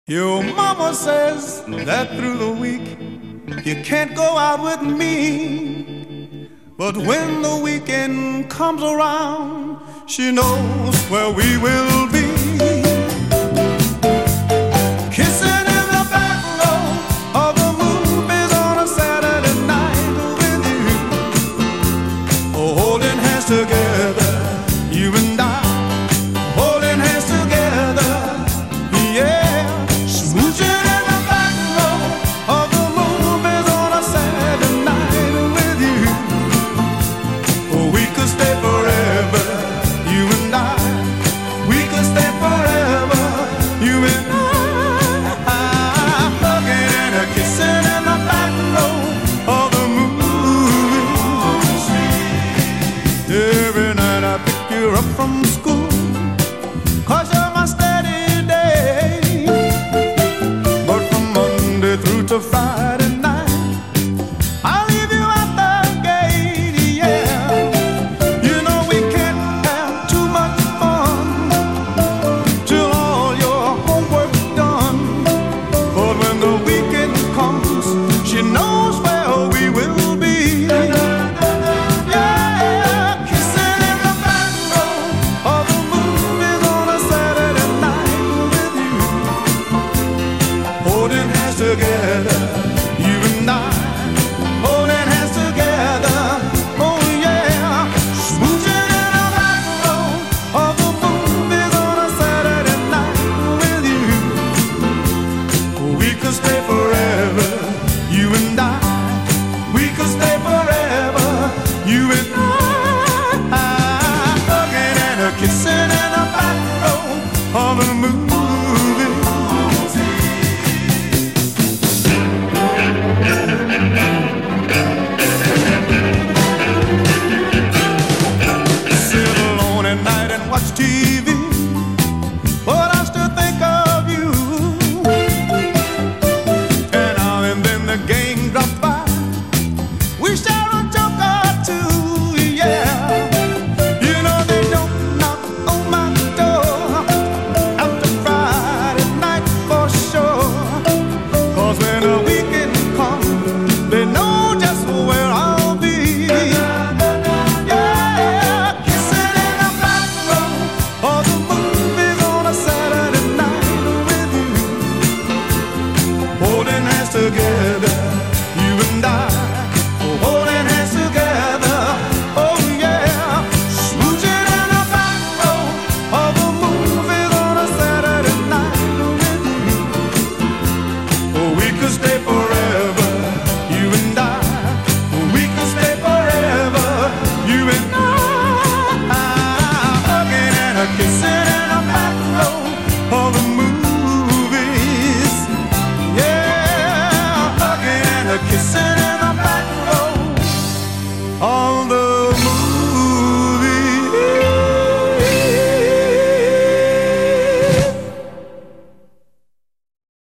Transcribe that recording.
Your mama says that through the week you can't go out with me, but when the weekend comes around, she knows where we will be. Kissing in the back row of the movies on a Saturday night with you, holding hands together, you and I, holding hands together, yeah. Every night I pick you up from school, 'cause you're my steady day. But from Monday through to Friday night, I leave you at the gate, yeah. You know we can't have too much fun till all your homework's done. But when the weekend comes, she knows where we will be. Together, you and I, holding hands together, oh yeah, smooching in the back row of the movies on a Saturday night with you. We could stay forever, you and I, we could stay forever, you and I, hugging and kissing in the back row of the movies. TV, but I still think of you. And now and then the gang drops by, we share a joke or two, yeah. You know they don't knock on my door after Friday night for sure, 'cause when the weekend comes, they know just where I'll be. Together.